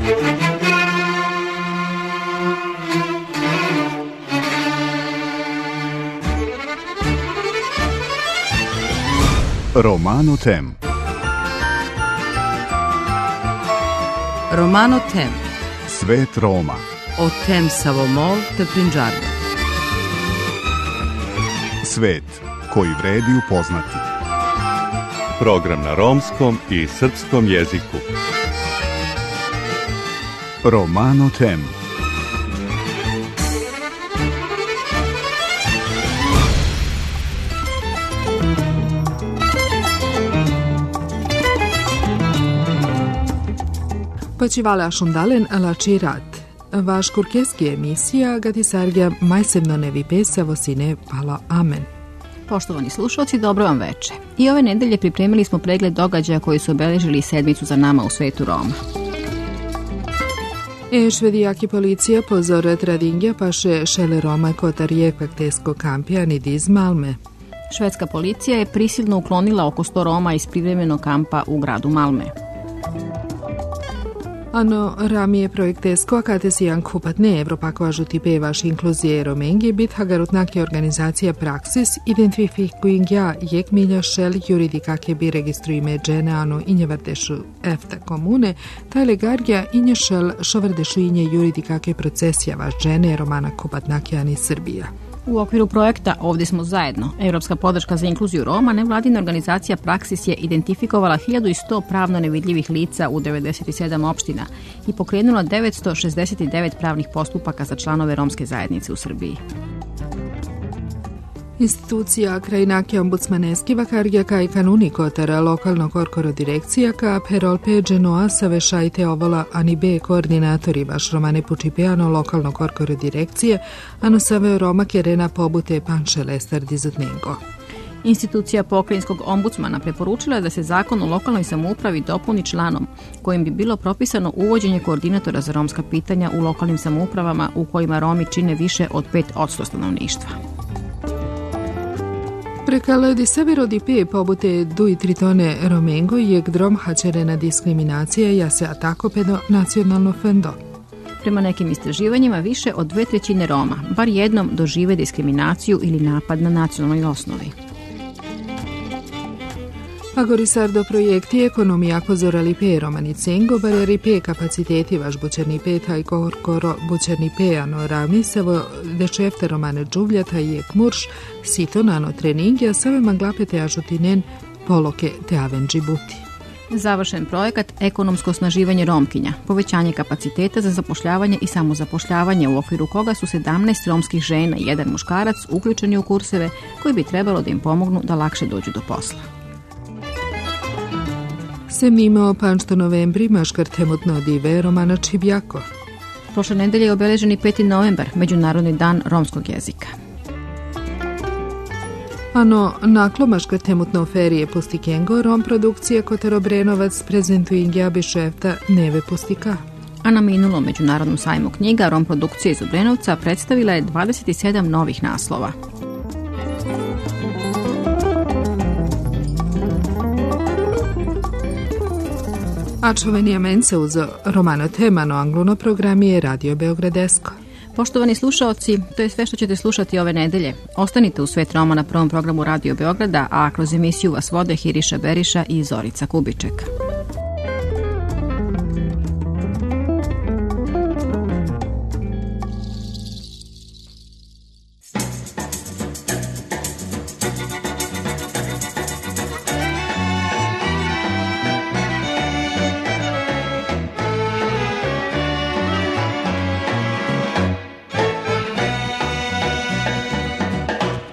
Romano Tem. Romano Tem. Svet Roma. O tem Savomol te Prinđarno. Svet koji vredi upoznati. Program na romskom i srpskom jeziku. Romano Tem. Почивале Ашундален Алачи Рад. Vaš kurkeski emisija gati sargja majsebno nevi pesa vosine pala amen. Poštovani slušalci, dobro vam veče. I ove nedelje pripremili smo pregled događaja koji su obeležili sedmicu za nama u svetu Roma. Švedijaki policija pozore tradingja paše šele Roma kotar jekvak tesko kampijani diz Malme. Švedska policija je prisilno uklonila oko 100 Roma iz privremenog kampa u gradu Malme. Ano ramije projektesko akatesijan kupatne Evropakoažuti pevaš inkluzije romengi bit hagarutnake organizacija Praksis identifikuingja jek milja šel juridikake bi registrujme džene ano injevardešu efta komune, taj legarja inje šel šovardešu inje juridikake procesija vaš džene romana kupatnake ani Srbija. U okviru projekta Ovdje smo zajedno, Evropska podrška za inkluziju Roma, nevladina organizacija Praksis je identifikovala 1100 pravno nevidljivih lica u 97 opština i pokrenula 969 pravnih postupaka za članove romske zajednice u Srbiji. Institucija krajinake ombudsmaneski vakargja kaj kanuni kotara lokalnog korkoro direkcija ka perol peđenoa savešajte ovola ani B koordinatori vaš romane pučipeano lokalnog korkoro direkcije ano saveo Roma kerena pobute panše lestar dizotnego. Institucija pokrajinskog ombudsmana preporučila je da se zakon o lokalnoj samoupravi dopuni članom kojim bi bilo propisano uvođenje koordinatora za romska pitanja u lokalnim samoupravama u kojima Romi čine više od 5% stanovništva. Prekale di severo di pe pobute dui tritone romengo jek drom hačerena diskriminacija ja se atako pedo nacionalno fendo. Prema nekim istraživanjima više od 2/3 Roma bar jednom dožive diskriminaciju ili napad na nacionalnoj osnovi. Agorisardo projekti ekonomija kozorali pe romanicengo bareri pe kapaciteti vaš bučerni pe taj korkoro bučerni pe ano ravni sevo dečefte romane džuvljata jek murš sito nano treningja save maglapete ažutinen poloke te avenđi buti. Završen projekat Ekonomsko osnaživanje Romkinja, povećanje kapaciteta za zapošljavanje i samozapošljavanje u okviru koga su 17 romskih žena i 1 muškarac uključeni u kurseve koji bi trebalo da im pomognu da lakše dođu do posla. Sem imao panšto novembri maškar temutno dive Romana Čibjako. Prošle nedelje je obeležen i 5. novembar, Međunarodni dan romskog jezika. Ano, naklo maškar temutno ferije Pustikengo, Rom produkcija Kotar Obrenovac prezentuje ingjabi šefta Neve Pustika. A na minulom Međunarodnom sajmu knjiga Rom produkcija iz Obrenovca predstavila je 27 novih naslova. A čovenija mence uzo Romano Temano angluno programi je Radio Beogradesko. Poštovani slušaoci, to je sve što ćete slušati ove nedelje. Ostanite u Svet Roma na prvom programu Radio Beograda, a kroz emisiju vas vode Hiriša Beriša i Zorica Kubiček.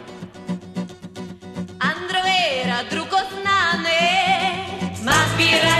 Androvera, drugo znane, ma zbira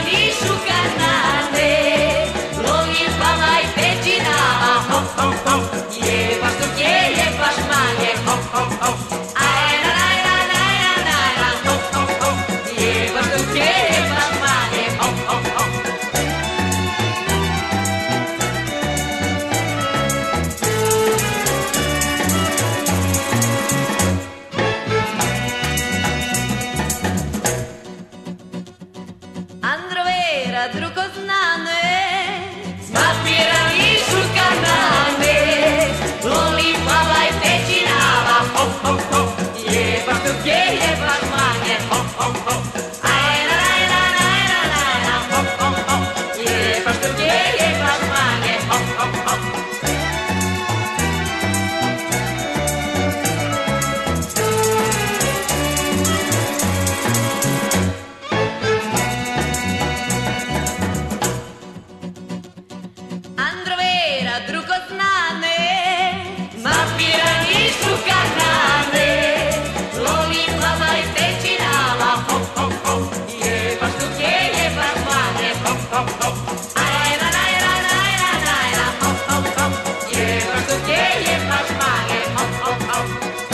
drugo znane, mafirani su kanane, lomi mama i pećinala, hop, hop, hop, jeba štuke, jeba šmane, hop, hop, hop, ajra, najra, najra, najra, hop, hop, hop, jeba štuke, jeba šmane, hop, hop, hop.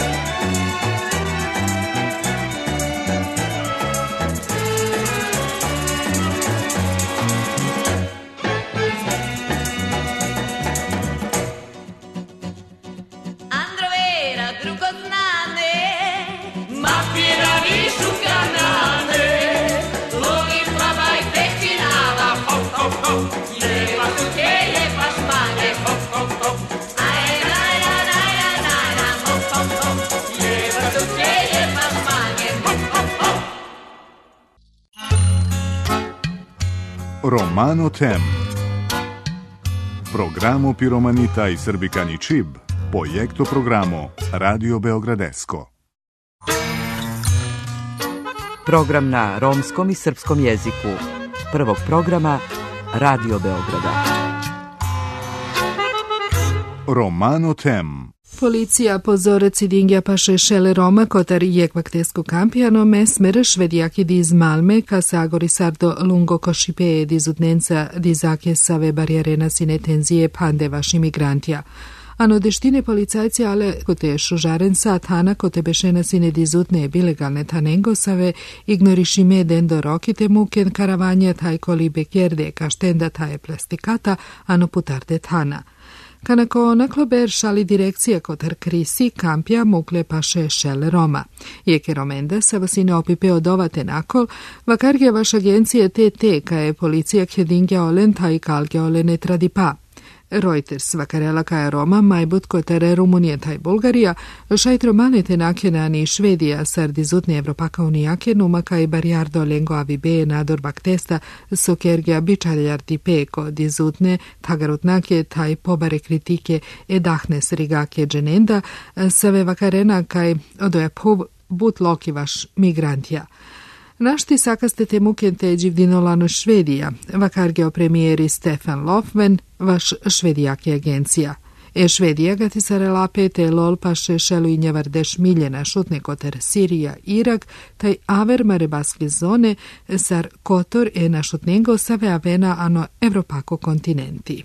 Romano Tem. Programo Piromanita i Srbikani Čib, projekto programo Radio Beogradesko. Program na romskom i srpskom jeziku. Prvog programa Radio Beograda. Romano Tem. Policija pozoreci dingja paše šele Roma kotar jekvaktesko kampiano mesmer švedijaki diz Malme kasagori sardo lungo košipe dizutnenca dizake save barijere sine tenzije pande vaši migrantija. Ano deštine policajci ale kote šužaren sat hana kote bešena sine dizutne bilegalne tanengosave ignorišime dendo rokite muken karavanja taj kolibe kjerde kaštenda taje plastikata ano putarde tana. Kanako naklober šali direkcija kotar krisi kampja mukle paše šele Roma. Jeke romenda sa vasine opipe odovate nakol, vakarge vaš agencije TT kaje policija kjedingja olen taj kalge olene tradipa. Reuters vakarela kaja Roma, majbut kotere Rumunije taj Bulgarija, šajtro manete nakenani Švedija sardizutne Evropaka unijake numa kaj barijardo lengo avibe nador baktesta sokergija bičaljardi peko dizutne tagarutnake taj pobare kritike edahnes rigake dženenda save vakarena kaj odoja but loki vaš migrantija. Našti sakaste temu kente dživdinolano Švedija, vakargeo premijeri Stefan Löfven, vaš švedijaki agencija. Švedija gati sarela pete lol paše šelu i njevardeš miljena šutne koter Sirija, Irak, taj aver marebaske zone sar kotor našutnengo save avena ano Evropako kontinenti.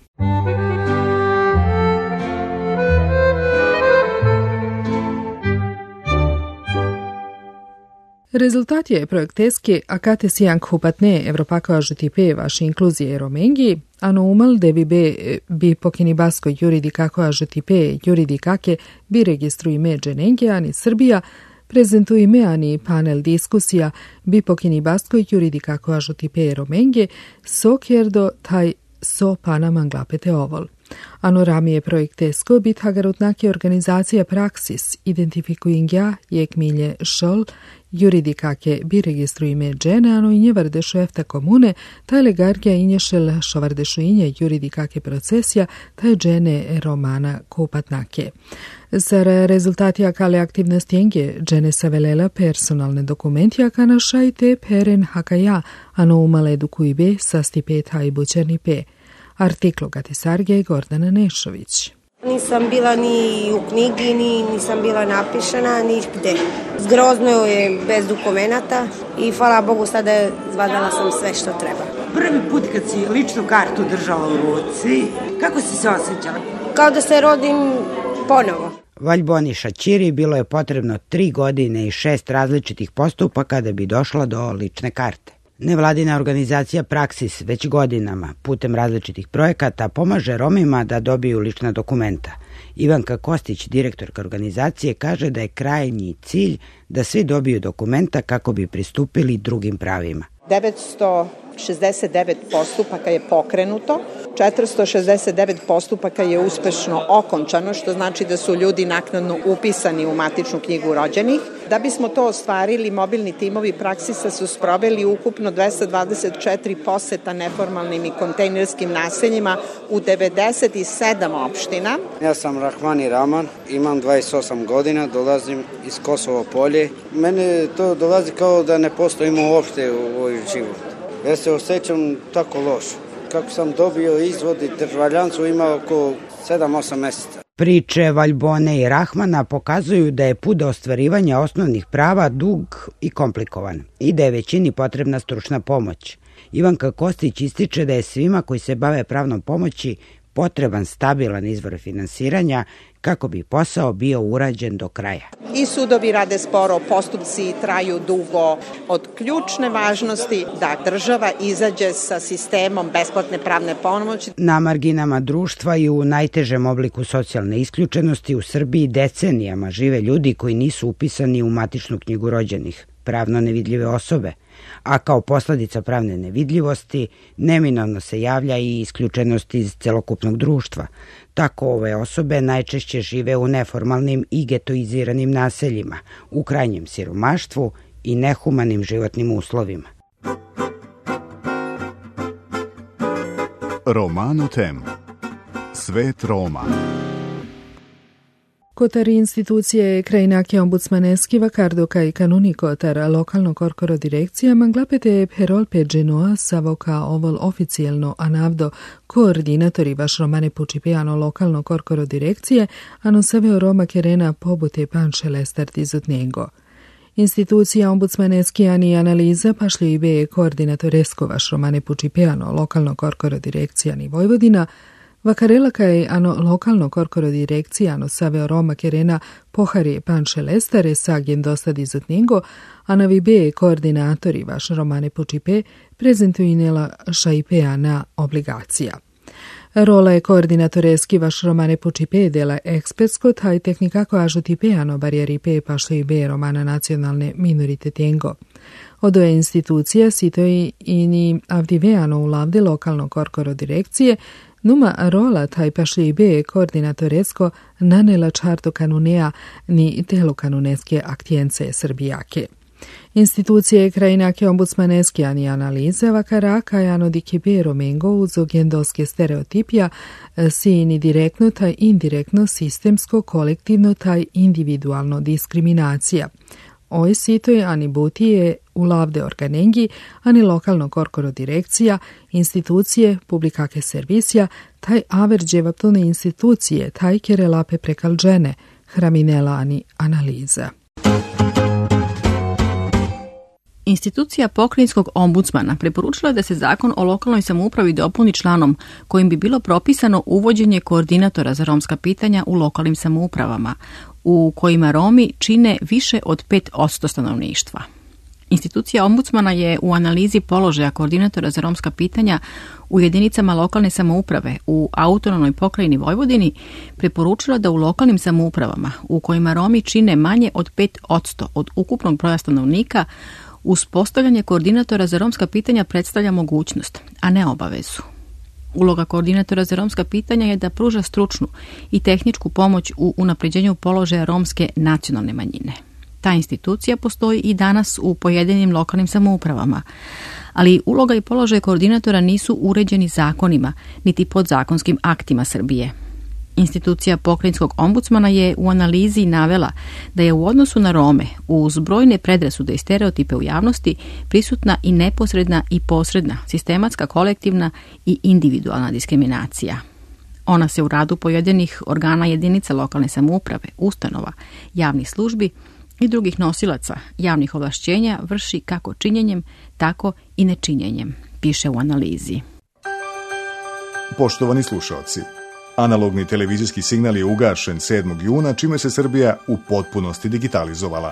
Rezultat je projekteski akate sijan kupatne Evropako ažutipe vaše inkluzije romengi, ano umal devi bi pokini basko juridikako ažutipe juridikake bi registruji me dženenge ani Srbija, prezentuji me ani panel diskusija bi pokini basko juridikako ažutipe romenge, so kjerdo taj so pana manglapete ovol. Ano ramije projektesko bit hagarutnake organizacija Praksis identifikujingja jek milje šol juridikake bi registrujime džene, ano i nje vardešo efta komune, taj legargija inješel šovardešo inje juridikake procesija, taj džene romana kupatnake. Sar rezultati akale aktivnosti enge džene savelela personalne dokumenti akana šajte peren hakaja, ano umale edukujbe sastipe taj bućernipe. Artiklo gati Sarge Gordana Nešović. Nisam bila ni u knjigi, nisam bila napišena, ni gde. Zgrozno je bez dokumenata i hvala Bogu sada zvadala sam sve što treba. Prvi put kad si ličnu kartu držala u ruci, kako si se osjećala? Kao da se rodim ponovo. Valjboni Šaćiri bilo je potrebno 3 godine i 6 različitih postupaka da bi došla do lične karte. Nevladina organizacija Praksis već godinama putem različitih projekata pomaže Romima da dobiju lična dokumenta. Ivanka Kostić, direktorka organizacije, kaže da je krajnji cilj da svi dobiju dokumenta kako bi pristupili drugim pravima. 969 postupaka je pokrenuto, 469 postupaka je uspešno okončano, što znači da su ljudi naknadno upisani u matičnu knjigu rođenih. Da bismo to ostvarili, mobilni timovi Praksisa su sproveli ukupno 224 poseta neformalnim i kontejnerskim naseljima u 97 opština. Ja sam Rahmani Raman, imam 28 godina, dolazim iz Kosovo Polje. Mene to dolazi kao da ne postojimo uopšte u ovoj život. Ja se osjećam tako loš. Kako sam dobio izvod i državljanstvo ima oko 7-8 meseca. Priče Valjbone i Rahmana pokazuju da je put do ostvarivanja osnovnih prava dug i komplikovan i da je većini potrebna stručna pomoć. Ivanka Kostić ističe da je svima koji se bave pravnom pomoći potreban stabilan izvor finansiranja kako bi posao bio urađen do kraja. I sudovi rade sporo, postupci traju dugo. Od ključne važnosti da država izađe sa sistemom besplatne pravne pomoći. Na marginama društva i u najtežem obliku socijalne isključenosti u Srbiji decenijama žive ljudi koji nisu upisani u matičnu knjigu rođenih, pravno nevidljive osobe, a kao posledica pravne nevidljivosti neminovno se javlja i isključenost iz celokupnog društva. Tako ove osobe najčešće žive u neformalnim i getoiziranim naseljima, u krajnjem siromaštvu i nehumanim životnim uslovima. Romano Tem. Svet Roma. Kotar institucije krajinake ombudsmaneski vakardoka i kanuni kotar lokalno korkoro direkcija manglapete Herol Peđenoa savoka ovol oficijelno anavdo koordinatori vaš Romane Pučipejano lokalno korkoro direkcije ano saveo Roma Kerena pobute panče lestart izutnego. Institucija ombudsmaneski ani analiza pašli i be koordinatoresko vaš Romane Pučipejano lokalno korkoro direkcija ni Vojvodina Vakarela kaj ano lokalno korkoro direkcija ano saveo Roma Kerena pohari panče lestare sagjen dostad izutnego, a na vibe koordinatori vaš Romane Pučipe prezentuinela šaipeja na obligacija. Rola je koordinatoreski vaš Romane Pučipe dela ekspertsko taj tehnikako ažutipejano barijeripe pašli be Romana nacionalne minoritetengo. Odo je institucija sitoj i ni avdiveano u lavde lokalno korkoro direkcije numa rola taj pašli be koordinatoresko nanela čarto kanunea ni telo kanuneske aktijence srbijake. Institucije krajinake ombudsmaneske ani analize vakaraka jano dikibe romengo uz ogendoske stereotipija si ni direktno taj indirektno sistemsko kolektivno taj individualno diskriminacija. Oj sitoj ani butije u lavde organengi, ani lokalno korkoro direkcija, institucije, publikake servisija, taj averđevaptone institucije, taj kerelape prekalđene, hraminela ani analiza. Institucija pokrajinskog ombudsmana preporučila je da se zakon o lokalnoj samoupravi dopuni članom kojim bi bilo propisano uvođenje koordinatora za romska pitanja u lokalnim samoupravama, u kojima Romi čine više od 5% stanovništva. Institucija ombudsmana je u analizi položaja koordinatora za romska pitanja u jedinicama lokalne samouprave u autonomnoj pokrajini Vojvodini preporučila da u lokalnim samoupravama u kojima Romi čine manje od 5% od ukupnog broja stanovnika uspostavljanje koordinatora za romska pitanja predstavlja mogućnost, a ne obavezu. Uloga koordinatora za romska pitanja je da pruža stručnu i tehničku pomoć u unapređenju položaja romske nacionalne manjine. Ta institucija postoji i danas u pojedinim lokalnim samoupravama, ali uloga i položaj koordinatora nisu uređeni zakonima niti podzakonskim aktima Srbije. Institucija pokrajinskog ombudsmana je u analizi navela da je u odnosu na Rome uz brojne predrasude i stereotipe u javnosti prisutna i neposredna i posredna, sistematska, kolektivna i individualna diskriminacija. Ona se u radu pojedinih organa jedinica lokalne samouprave, ustanova, javnih službi i drugih nosilaca javnih ovlašćenja vrši kako činjenjem, tako i nečinjenjem, piše u analizi. Poštovani slušaoci, analogni televizijski signal je ugašen 7. juna, čime se Srbija u potpunosti digitalizovala.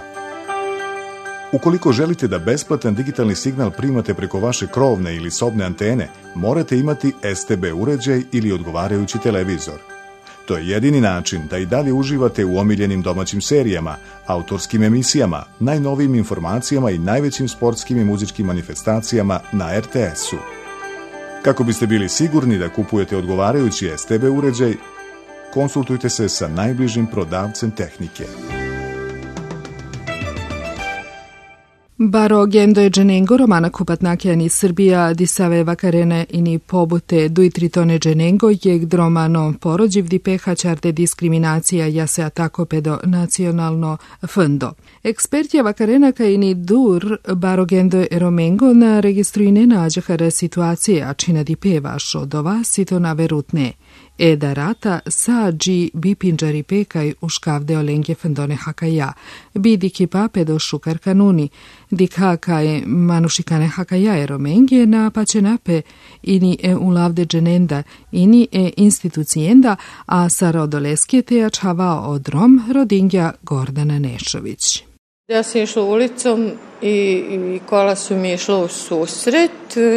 Ukoliko želite da besplatan digitalni signal primate preko vaše krovne ili sobne antene, morate imati STB uređaj ili odgovarajući televizor. To je jedini način da i dalje uživate u omiljenim domaćim serijama, autorskim emisijama, najnovijim informacijama i najvećim sportskim i muzičkim manifestacijama na RTS-u. Kako biste bili sigurni da kupujete odgovarajući STB uređaj, konsultujte se sa najbližim prodavcem tehnike. Baro gendo je dženengo romana kupatnakian iz Srbija disave vakarene ini pobute duitritone dženengo jeg dromano porođiv di peha čarte diskriminacija jase atako pedo nacionalno fondo. Ekspertja vakarena ka ini dur baro gendo je romengo na registruine nađahare situacije a čina di pevaš od ova sito na verutne. Da rata sa gi bipinđari pekaj u škavde olengje fendone hakaja. Bidi kipa pedo šukar kanuni. Dik hakaje manušikane hakaja romengje na pačenape ini ulavde dženenda ini institucijenda, a sa rodoleske tejač hava odrom rodingja Gordana Nešović. Ja sam išla ulicom i kola su mi išla u susret.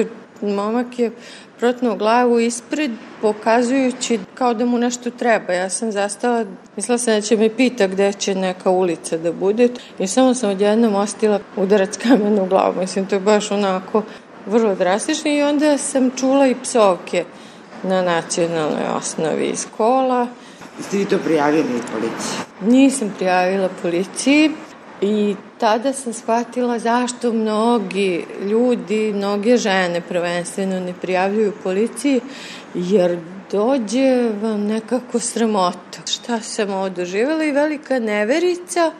Momak je protnuo glavu ispred, pokazujući kao da mu nešto treba. Ja sam zastala, mislila sam da će me pita gde će neka ulica da bude i samo sam odjednom ostila udarac kamena u glavu. Mislim, to je baš onako vrlo drastično i onda sam čula i psovke na nacionalnoj osnovi iz kola. Ste vi to prijavili policiji? Nisam prijavila policiji. I tada sam shvatila zašto mnogi ljudi, mnoge žene prvenstveno ne prijavljuju policiji, jer dođe vam nekako sramota. Šta sam ovo doživjela i velika neverica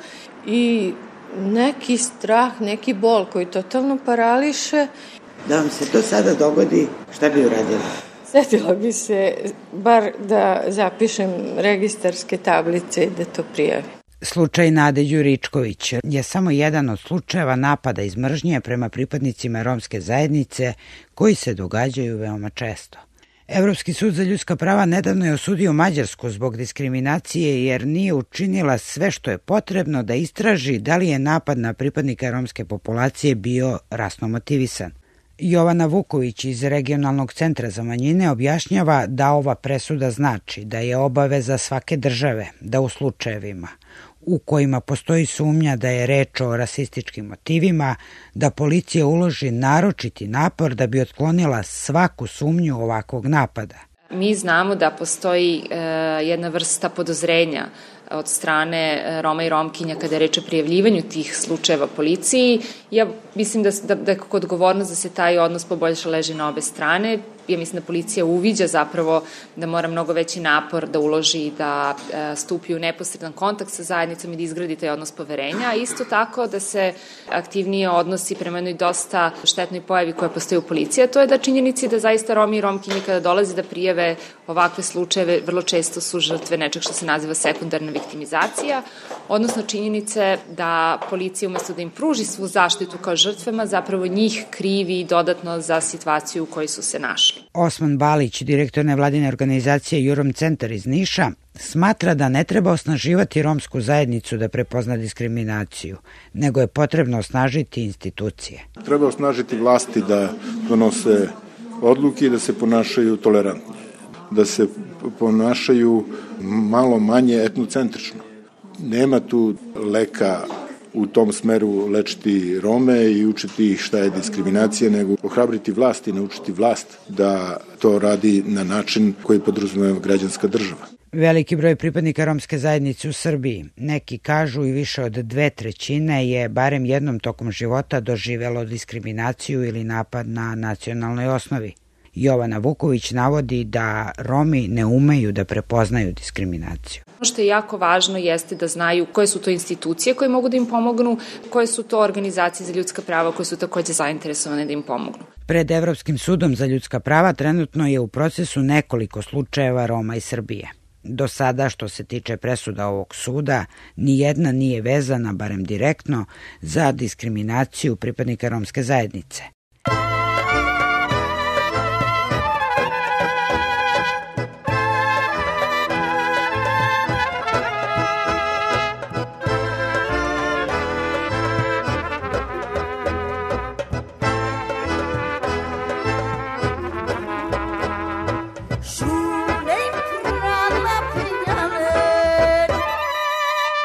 i neki strah, neki bol koji totalno parališe. Da vam se to sada dogodi, šta bi uradila? Sjetila bi se bar da zapišem registarske tablice i da to prijavim. Slučaj Nade Đuričković je samo jedan od slučajeva napada iz mržnje prema pripadnicima romske zajednice koji se događaju veoma često. Evropski sud za ljudska prava nedavno je osudio Mađarsku zbog diskriminacije jer nije učinila sve što je potrebno da istraži da li je napad na pripadnika romske populacije bio rasno motivisan. Jovana Vuković iz Regionalnog centra za manjine objašnjava da ova presuda znači da je obaveza svake države da u slučajevima u kojima postoji sumnja da je reč o rasističkim motivima, da policija uloži naročiti napor da bi otklonila svaku sumnju ovakvog napada. Mi znamo da postoji jedna vrsta podozrenja od strane Roma i Romkinja kada je reč o prijavljivanju tih slučajeva policiji. Ja mislim da kako odgovornost da se taj odnos poboljša leži na obe strane. Ja mislim da policija uviđa zapravo da mora mnogo veći napor da uloži i da stupi u neposredan kontakt sa zajednicom i da izgradi taj odnos poverenja, a isto tako da se aktivnije odnosi prema jednoj dosta štetnoj pojavi koja postoji u policiji, a to je da činjenici da zaista Romi i Romkinje kada dolaze da prijave ovakve slučajeve vrlo često su žrtve nečeg što se naziva sekundarna viktimizacija, odnosno činjenice da policija umesto da im pruži svu zaštitu kao žrtvama, zapravo njih krivi dodatno za situaciju u kojoj su se našli. Osman Balić, direktor nevladine organizacije Jurom Centar iz Niša, smatra da ne treba osnaživati romsku zajednicu da prepozna diskriminaciju, nego je potrebno osnažiti institucije. Treba osnažiti vlasti da donose odluke i da se ponašaju tolerantno, da se ponašaju malo manje etnocentrično. Nema tu leka u tom smeru lečiti Rome i učiti ih šta je diskriminacija, nego ohrabriti vlast i naučiti vlast da to radi na način koji podrazumeva građanska država. Veliki broj pripadnika romske zajednice u Srbiji, neki kažu i više od 2/3 je barem jednom tokom života doživelo diskriminaciju ili napad na nacionalnoj osnovi. Jovana Vuković navodi da Romi ne umeju da prepoznaju diskriminaciju. Ono što je jako važno jeste da znaju koje su to institucije koje mogu da im pomognu, koje su to organizacije za ljudska prava koje su takođe zainteresovane da im pomognu. Pred Evropskim sudom za ljudska prava trenutno je u procesu nekoliko slučajeva Roma iz Srbije. Do sada, što se tiče presuda ovog suda, nijedna nije vezana, barem direktno, za diskriminaciju pripadnika romske zajednice.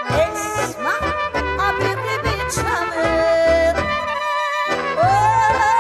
Oh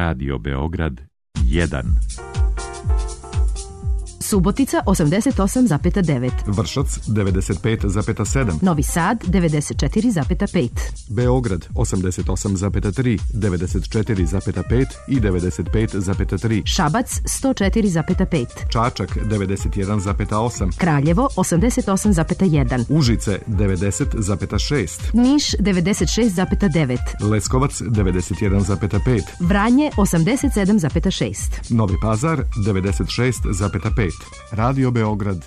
Radio Beograd 1. Subotica 88,9. Vršac 95,7. Novi Sad 94,5. Beograd 88,3, 94,5 i 95,3. Šabac 104,5. Čačak 91,8. Kraljevo 88,1. Užice 90,6. Niš 96,9. Leskovac 91,5. Vranje 87,6. Novi Pazar 96,5. Radio Beograd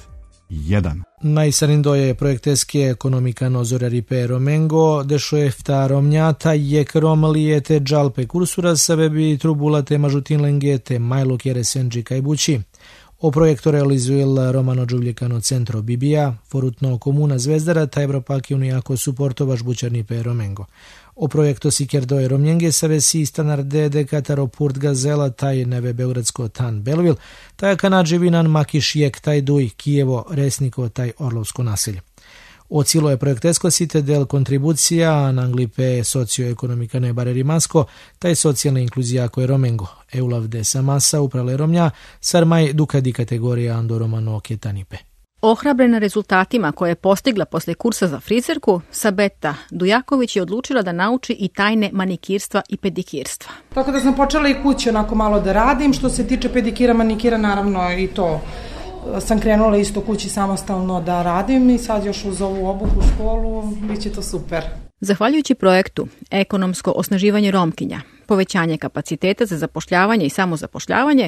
1. Najsarindoje projekteske ekonomika nozora ripero mengo, dešo efta romnjata, jek rom lijete džalpe kursura sabebi trubulate mažutin lengete, majlo kjere senđi kaj bući. O projektu realizuil Romano Đuvljekano centro Bibija, forutno komuna Zvezdara, ta Evropaki unijako suportovaš bućarni pe romengo. O projektu Sikerdoje Romnjenge savesi standarde de Kataro Purt Gazela taj neve Beogradsko tan Belvil, taj Kanadževinan Makiš Jek taj Duj Kijevo Resniko taj Orlovsko naselje. O cilo je projektesko site del kontribucija na anglipe socioekonomika ne bare rimasko, taj socijalna inkluzija koje romengo. Eulav de samasa uprale romnja, sarmaj dukadi kategorija ando romano ketanipe. Ohrabrena rezultatima koje je postigla posle kursa za frizerku, Sabeta Dujaković je odlučila da nauči i tajne manikirstva i pedikirstva. Tako da sam počela i kući onako malo da radim. Što se tiče pedikira, manikira, naravno i to sam krenula isto kući samostalno da radim i sad još uz ovu obuku u školu bit će to super. Zahvaljujući projektu Ekonomsko osnaživanje Romkinja, povećanje kapaciteta za zapošljavanje i samozapošljavanje,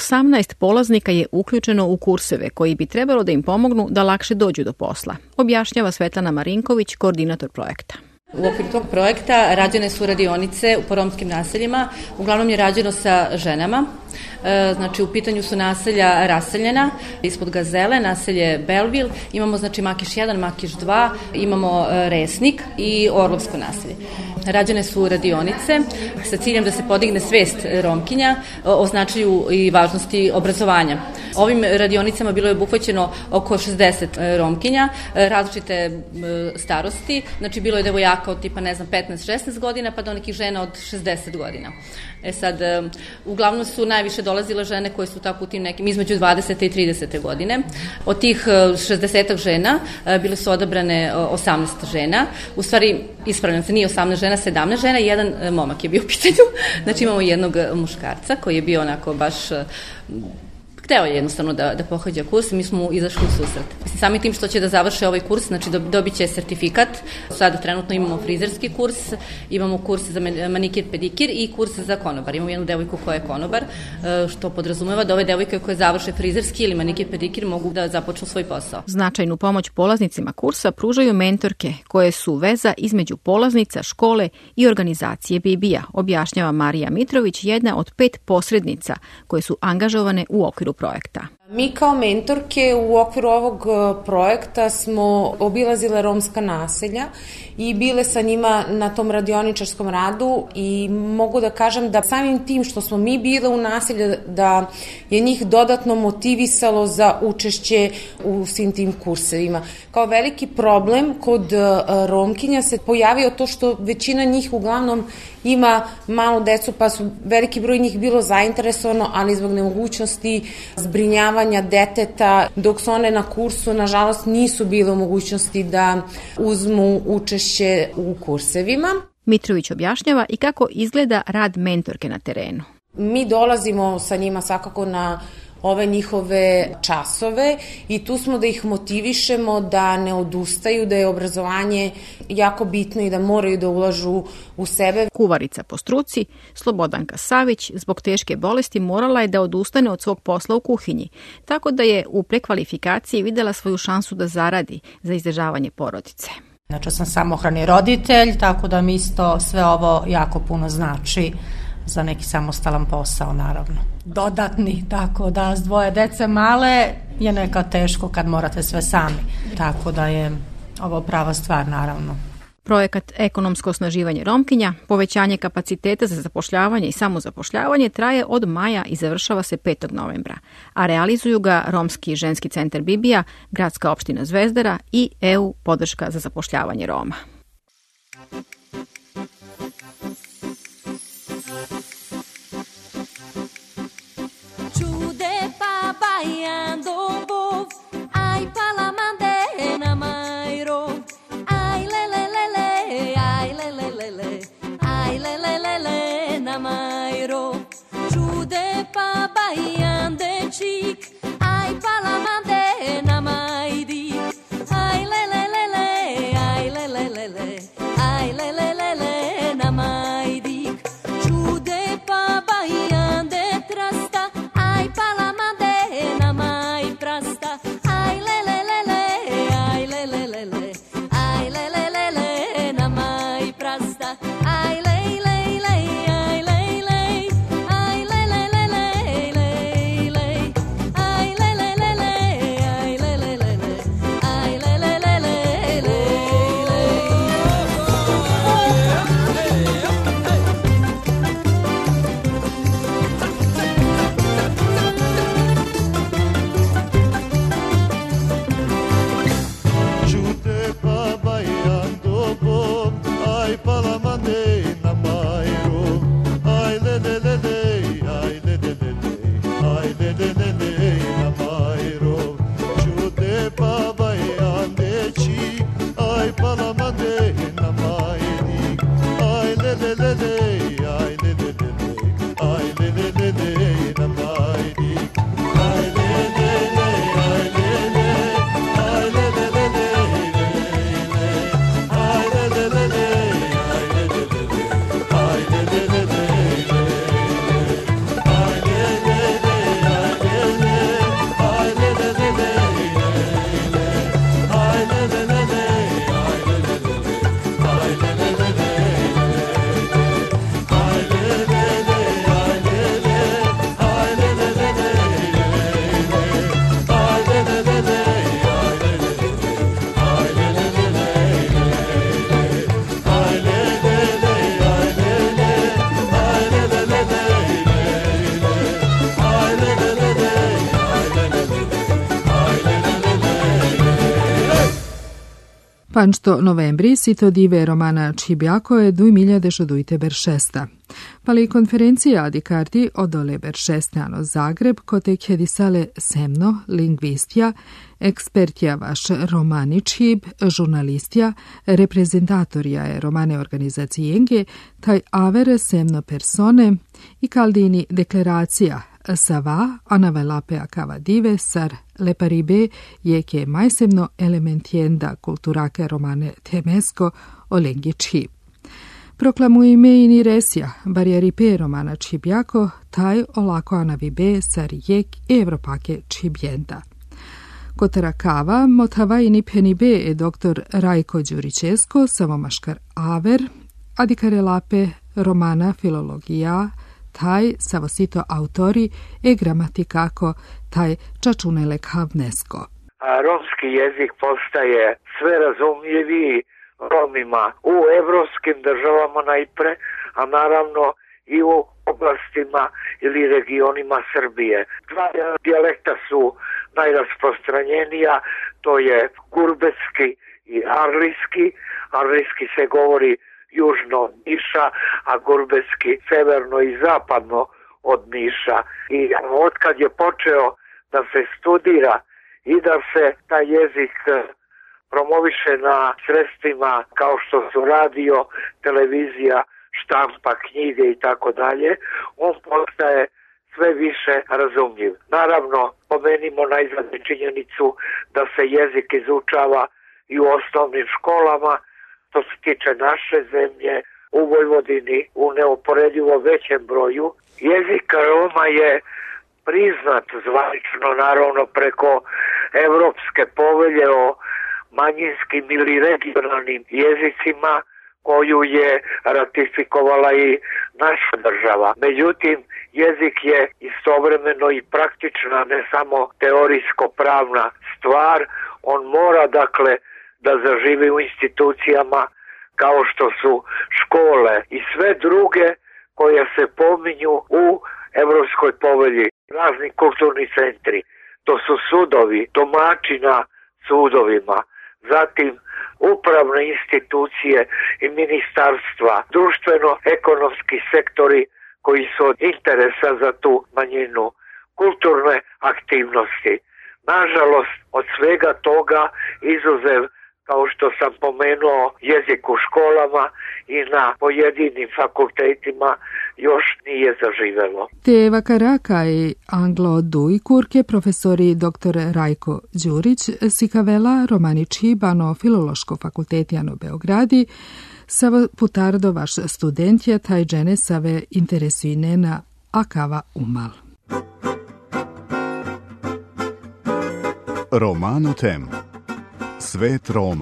18 polaznika je uključeno u kurseve koji bi trebalo da im pomognu da lakše dođu do posla, objašnjava Svetlana Marinković, koordinator projekta. U okviru tog projekta rađene su radionice po romskim naseljima, uglavnom je rađeno sa ženama. Znači u pitanju su naselja raseljena, ispod Gazele, naselje Belvil, imamo znači Makiš 1, Makiš 2, imamo Resnik i Orlovsko naselje. Rađene su radionice sa ciljem da se podigne svest Romkinja o značaju i važnosti obrazovanja. Ovim radionicama bilo je obuhvaćeno oko 60 Romkinja, različite starosti, znači bilo je devojaka od tipa 15-16 godina pa do nekih žena od 60 godina. Sad, uglavnom su najviše dolazile žene koje su tako u tim nekim između 20. i 30. godine. Od tih 60 žena bile su odabrane 18 žena. U stvari, ispravljam se, nije 18 žena, 17 žena i jedan momak je bio u pitanju. Znači imamo jednog muškarca koji je bio onako baš... Hteo je jednostavno da pohađa kurs, mi smo mu izašli u susret. Sami tim što će da završe ovaj kurs, znači dobit će sertifikat. Sada trenutno imamo frizerski kurs, imamo kurs za manikir, pedikir i kurs za konobar. Imamo jednu devojku koja je konobar, što podrazumeva da ove devojke koje završe frizerski ili manikir, pedikir mogu da započnu svoj posao. Značajnu pomoć polaznicima kursa pružaju mentorke koje su veza između polaznica, škole i organizacije Bibija, objašnjava Marija Mitrović, jedna od 5 posrednica koje su angažovane u okviru projekta. Mi kao mentorke u okviru ovog projekta smo obilazile romska naselja i bile sa njima na tom radioničarskom radu i mogu da kažem da samim tim što smo mi bile u naselju da je njih dodatno motivisalo za učešće u svim tim kursevima. Kao veliki problem kod Romkinja se pojavio to što većina njih uglavnom ima malu decu pa su veliki broj njih bilo zainteresovano, ali zbog nemogućnosti zbrinjavanja deteta, dok su one na kursu, nažalost, nisu bile u mogućnosti da uzmu učešće u kursevima. Mitrović objašnjava i kako izgleda rad mentorke na terenu. Mi dolazimo sa njima svakako na ove njihove časove i tu smo da ih motivišemo da ne odustaju, da je obrazovanje jako bitno i da moraju da ulažu u sebe. Kuvarica po struci, Slobodanka Savić, zbog teške bolesti morala je da odustane od svog posla u kuhinji, tako da je u prekvalifikaciji videla svoju šansu da zaradi za izdržavanje porodice. Znači sam samohrani roditelj, tako da mi isto sve ovo jako puno znači za neki samostalan posao, naravno. Dodatni, tako da s 2 dece male je nekad teško kad morate sve sami. Tako da je ovo prava stvar, naravno. Projekat Ekonomsko osnaživanje Romkinja, povećanje kapaciteta za zapošljavanje i samozapošljavanje traje od maja i završava se 5. novembra, a realizuju ga Romski ženski centar Bibija, Gradska opština Zvezdara i EU podrška za zapošljavanje Roma. majro, čude pa bajan dečik, aj palamande na majdik, aj lelelele, aj lelelele, aj lelelele na majdik, čude pa bajan de trasta, aj palamande na maj prasta, aj lelelele, aj lelelele, aj lelelele na maj prasta, aj lej lej lej, aj lej lej, aj lelelele, lej lej, aj lelelele, aj lelelele, aj lelelele, lej lej. Čute pa bajan dobom, aj palamande na majro, aj lelelele, aj lelelele, aj lelelele na majro. Čute pa bajan dečik, aj palamande na majnik, aj lelelele, aj lelelele, aj lelelele na majnik, aj lelele, aj lelele, aj lelelele. Pančto novembri sito dive Romana Čibiako 2022 beršesta. Pali konferencija adikarti odole beršestano Zagreb kote kjedisale semno lingvistja, ekspertja vaš Romani Čib, žurnalistja, reprezentatorja je Romane organizacijenge, taj avere semno persone i kaldini deklaracija Sava, anavelape akava dive, sar leparibe, jeke majsemno elementienda kulturake Romane Temesko, olengi Čib. Proklamuje ime i resja, barjeripe Romana Čibjako, taj olako anavibe, sar jek Evropake Čibjenda. Kotara kava, motava i penibe doktor Rajko Đuričesko, samomaškar aver, adikarelape Romana filologija, taj savosito autori e gramatikako taj čačunele kavnesko. Romski jezik postaje sve razumljiviji Romima u evropskim državama najpre, a naravno i u oblastima ili regionima Srbije. Dva dijalekta su najrasprostranjenija, to je gurbetski i arlijski. Arlijski se govori južno od Niša, a gurbetski severno i zapadno od Niša. I otkad je počeo da se studira i da se taj jezik promoviše na sredstvima kao što su radio, televizija, štampa, knjige i tako dalje, on postaje sve više razumljiv. Naravno, pomenimo najzad činjenicu da se jezik izučava i u osnovnim školama, to se tiče naše zemlje, u Vojvodini u neuporedivo većem broju. Jezik Roma je priznat zvanično, naravno, preko Evropske povelje o manjinskim ili regionalnim jezicima koju je ratifikovala i naša država. Međutim, jezik je istovremeno i praktična, ne samo teorijsko-pravna stvar. On mora, dakle, da zaživi u institucijama kao što su škole i sve druge koje se pominju u Evropskoj povelji, razni kulturni centri. To su sudovi, domaći na sudovima, zatim upravne institucije i ministarstva, društveno-ekonomski sektori koji su od interesa za tu manjinu, kulturne aktivnosti. Nažalost, od svega toga, izuzev kao što sam pomenuo, jezik u školama i na pojedinim fakultetima još nije zaživelo. Te vakaraka i anglo dui kurke profesori dr. Rajko Đurić sikavela romanički bano filološko fakultetijano Beogradi sava putardo vaš studentja taj džene save interesuinena akava umal. Romanotem. Svet Roma.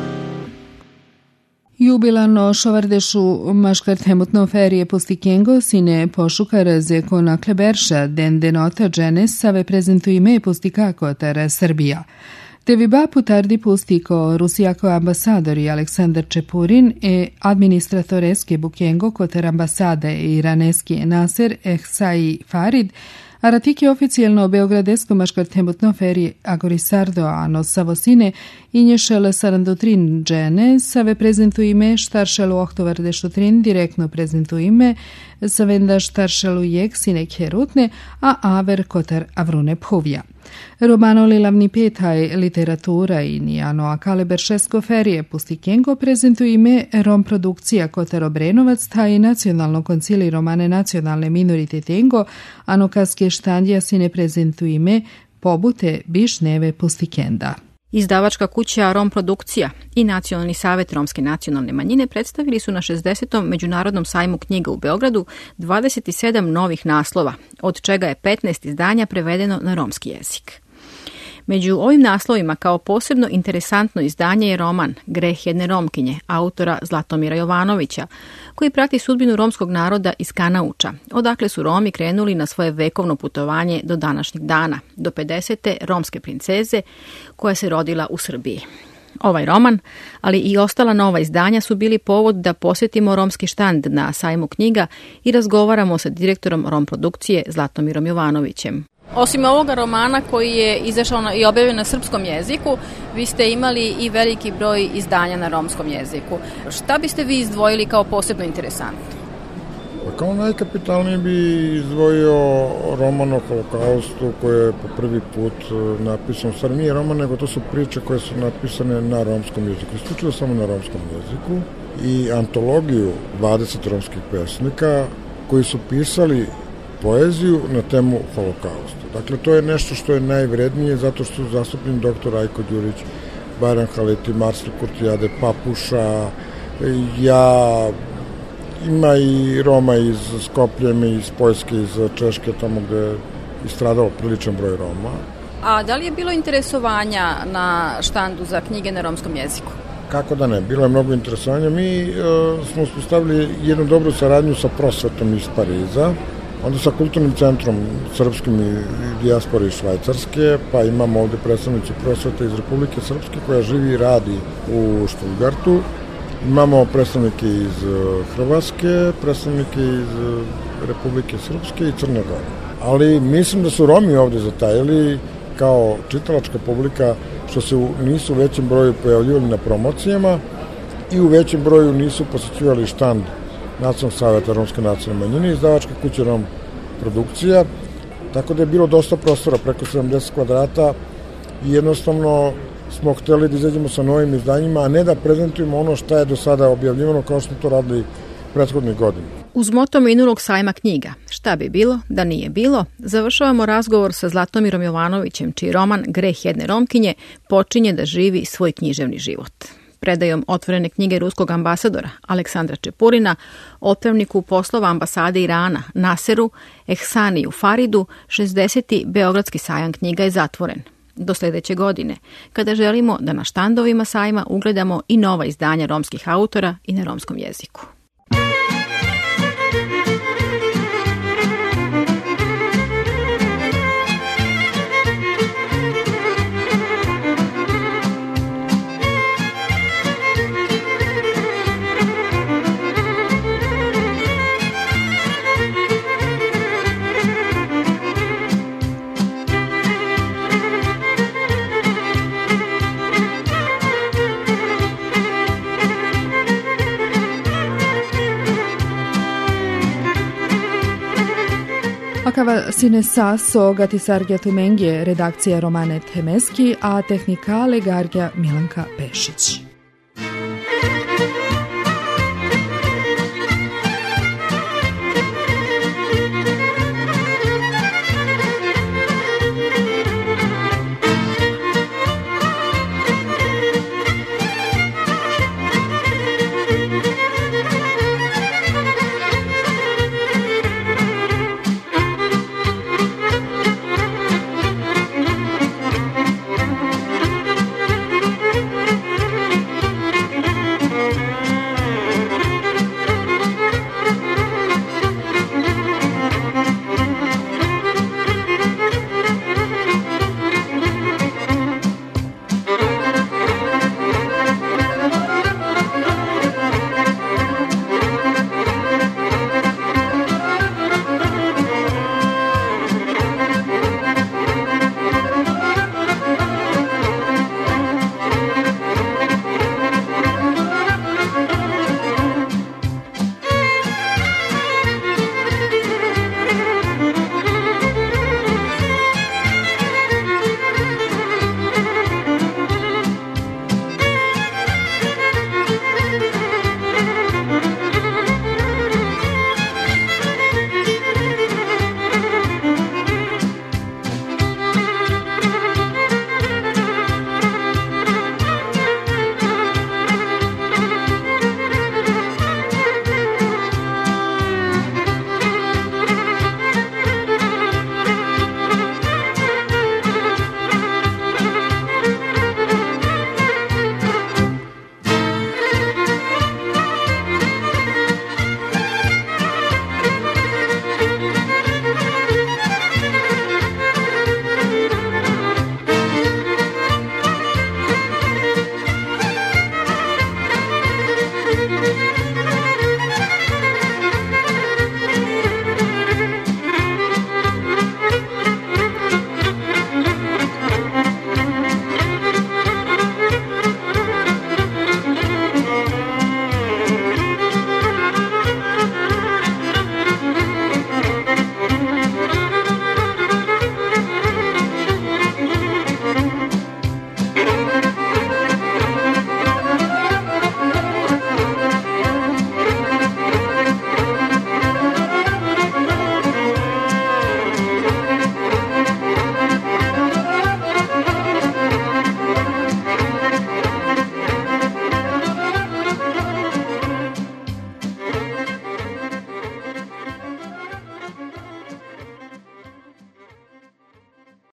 Jubilano šovardešu maškart hemutno ferije pustikengo sine pošukar zeko na kleberša den denota džene save prezentu ime pustikako tar Srbija. Tevi ba putardi pustiko rusijako ambasadori Aleksandar Čepurin e administratoreske bukengo kotar ambasade iraneski Naser Ehsai Farid, a ratike oficijalno beogradesko maškartemutno feri agorisardo ano savosine inješele 73 džene save prezentu ime štaršalu ohtovarde štutrin direktno prezentu ime savenda štaršalu jek sine kerutne a aver kotar avrune phovja. Romano lilavni petaj literatura i nijano akaleber šesko ferije pustikengo prezentu ime rom produkcija kotar Obrenovac taj nacionalno koncili romane nacionalne minoritetengo ano kaske štandija sine prezentu ime pobute biš neve pustikenda. Izdavačka kuća Rom Produkcija i Nacionalni savjet romske nacionalne manjine predstavili su na 60. Međunarodnom sajmu knjiga u Beogradu 27 novih naslova, od čega je 15 izdanja prevedeno na romski jezik. Među ovim naslovima kao posebno interesantno izdanje je roman Greh jedne Romkinje, autora Zlatomira Jovanovića, koji prati sudbinu romskog naroda iz Kanauča, odakle su Romi krenuli na svoje vekovno putovanje do današnjeg dana, do 50. romske princeze koja se rodila u Srbiji. Ovaj roman, ali i ostala nova izdanja su bili povod da posjetimo romski štand na sajmu knjiga i razgovaramo sa direktorom Rom Produkcije Zlatomirom Jovanovićem. Osim ovoga romana koji je izašao i objavljen na srpskom jeziku, vi ste imali i veliki broj izdanja na romskom jeziku. Šta biste vi izdvojili kao posebno interesantno? Kao najkapitalniji bi izdvojio roman o Holokaustu koji je po prvi put napisan. U stvari nije roman, nego to su priče koje su napisane na romskom jeziku. Isključivo samo na romskom jeziku. I antologiju 20 romskih pesnika koji su pisali poeziju na temu Holokausta. Dakle, to je nešto što je najvrednije zato što su zastupljeni dr. Rajko Đurić, Bajram Haleti, Marcel Kurtijade, Papuša, ja, ima i Roma iz Skoplja, iz Poljske, iz Češke, tamo gde je istradao priličan broj Roma. A da li je bilo interesovanja na štandu za knjige na romskom jeziku? Kako da ne, bilo je mnogo interesovanja. Mi smo uspostavili jednu dobru saradnju sa prosvetom iz Pariza, onda sa kulturnim centrom srpskim i dijaspore iz Švajcarske, pa imamo ovde predstavnicu prosvete iz Republike Srpske koja živi i radi u Stuttgartu. Imamo predstavnike iz Hrvatske, predstavnike iz Republike Srpske i Crne Gore. Ali mislim da su Romi ovde zatajili kao čitalačka publika što se nisu u većem broju pojavljivali na promocijama i u većem broju nisu posećivali štand Nacionalnog savjeta romske nacionalne manjine, izdavačka kuća Rom Produkcija, tako da je bilo dosta prostora, preko 70 kvadrata i jednostavno smo hteli da izađemo sa novim izdanjima, a ne da prezentujemo ono što je do sada objavljivano kao što to radili prethodnih godina. Uz moto minulog sajma knjiga, šta bi bilo da nije bilo, završavamo razgovor sa Zlatomirom Jovanovićem, čiji roman Greh jedne Romkinje počinje da živi svoj književni život. Predajom otvorene knjige ruskog ambasadora Aleksandra Čepurina, otpravniku poslova ambasade Irana Naseru Ehsaniju Faridu, 60. Beogradski sajam knjiga je zatvoren. Do sljedeće godine, kada želimo da na štandovima sajma ugledamo i nova izdanja romskih autora i na romskom jeziku. Akava sine saso gatisargja tumengje redakcija Romane Temeski, a tehnikale gargja Milanka Pešić.